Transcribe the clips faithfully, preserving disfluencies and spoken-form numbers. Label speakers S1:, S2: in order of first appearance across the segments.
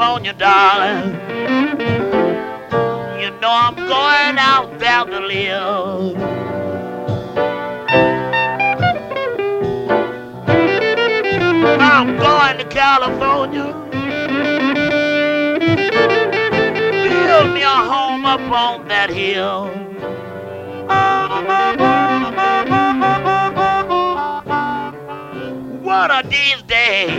S1: California, darling. You know I'm going out there to live. I'm going to California. Build me a home up on that hill. One of these days,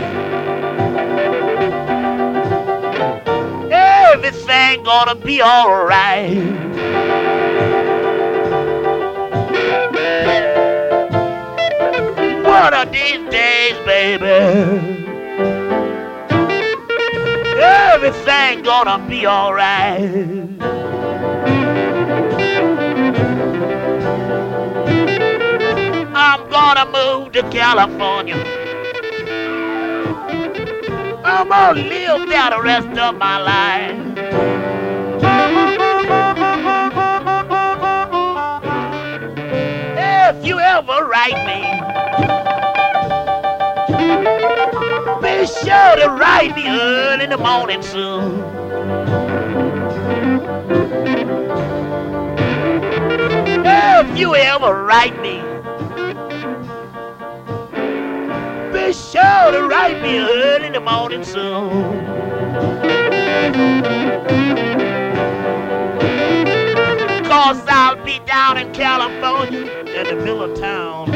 S1: everything gonna be alright. One of these days, baby, everything gonna be alright. I'm gonna move to California. I'm gonna live there the rest of my life. If you ever write me, be sure to write me early in the morning soon. If you ever write me, be sure to write me early in the morning soon. Cause I'll be down in California in the middle of town.